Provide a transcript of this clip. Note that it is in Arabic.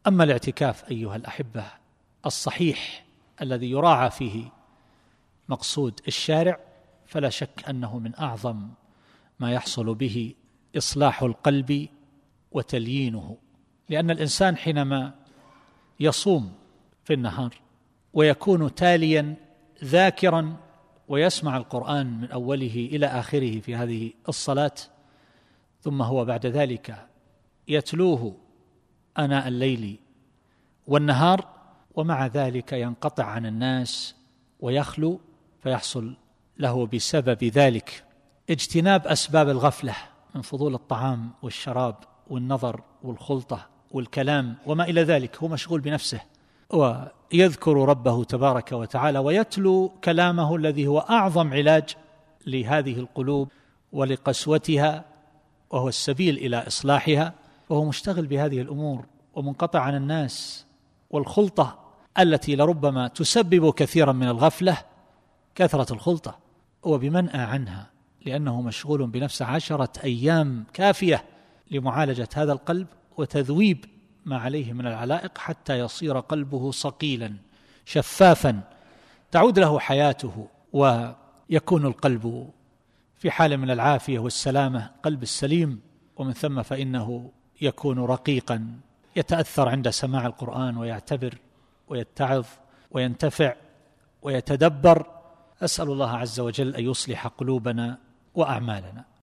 أما الاعتكاف أيها الأحبة الصحيح الذي يراعى فيه مقصود الشارع، فلا شك أنه من أعظم ما يحصل به إصلاح القلب وتليينه، لأن الإنسان حينما يصوم في النهار ويكون تاليا ذاكرا ويسمع القرآن من أوله إلى آخره في هذه الصلاة، ثم هو بعد ذلك يتلوه آناء الليل والنهار، ومع ذلك ينقطع عن الناس ويخلو، فيحصل له بسبب ذلك اجتناب أسباب الغفلة من فضول الطعام والشراب والنظر والخلطة والكلام وما إلى ذلك. هو مشغول بنفسه ويذكر ربه تبارك وتعالى ويتلو كلامه الذي هو أعظم علاج لهذه القلوب ولقسوتها، وهو السبيل إلى إصلاحها، وهو مشتغل بهذه الأمور ومنقطع عن الناس. والخلطة التي لربما تسبب كثيرا من الغفلة كثرة الخلطة، وبمنأى عنها لأنه مشغول بنفسه 10 أيام كافية لمعالجة هذا القلب وتذويب ما عليه من العلائق حتى يصير قلبه صقيلا شفافا تعود له حياته، ويكون القلب في حال من العافية والسلامة، قلب السليم، ومن ثم فإنه يكون رقيقا يتأثر عند سماع القرآن ويعتبر ويتعظ وينتفع ويتدبر. أسأل الله عز وجل أن يصلح قلوبنا وأعمالنا.